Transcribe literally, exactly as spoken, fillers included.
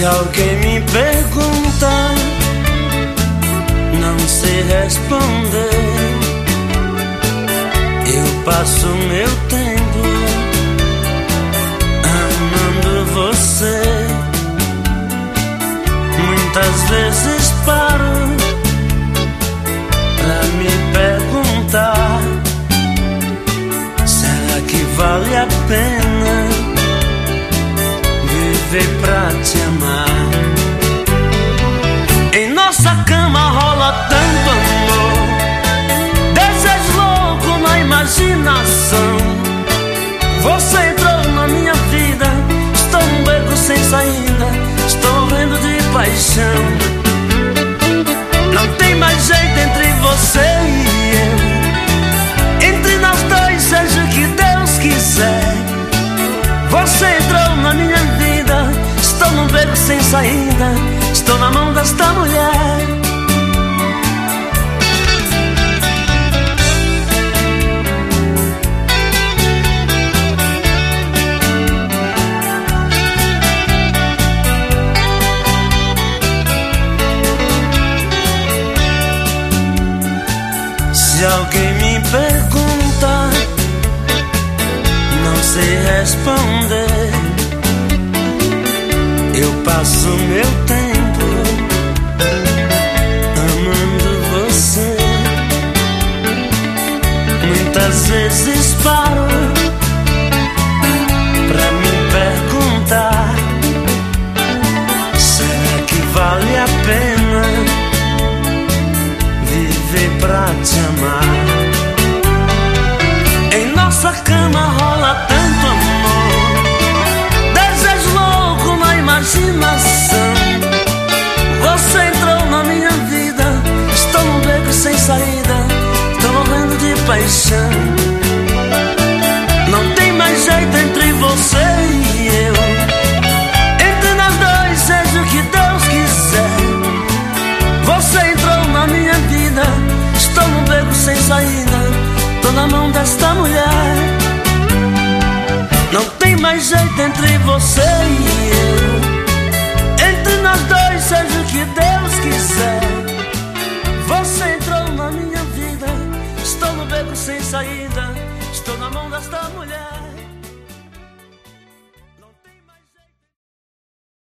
Se alguém me pergunta, não sei responder. Eu passo meu tempo amando você. Muitas vezes paro pra me perguntar: será que vale a pena viver pra te amar? Em nossa cama rola tanto amor, desejo louco na imaginação. Você entrou na minha vida, estou num beco sem saída, estou morrendo de paixão. Não tem mais jeito entre você e eu, entre nós dois seja o que Deus quiser. Você entrou na minha vida, estou num beco sem saída, estou na mão desta mulher. Se alguém me pergunta, não sei responder. Eu passo meu tempo amando você. Muitas vezes paro pra me perguntar: será que vale a pena viver pra te amar? Em nossa cama rola tanto amor, desejo louco na imaginação. Você entrou na minha vida, estou num beco sem saída, estou morrendo de paixão. Não tem mais jeito entre você e eu, entre nós dois seja o que Deus quiser. Você entrou na minha vida, estou num beco sem saída, estou na mão desta mulher. Não tem mais jeito entre você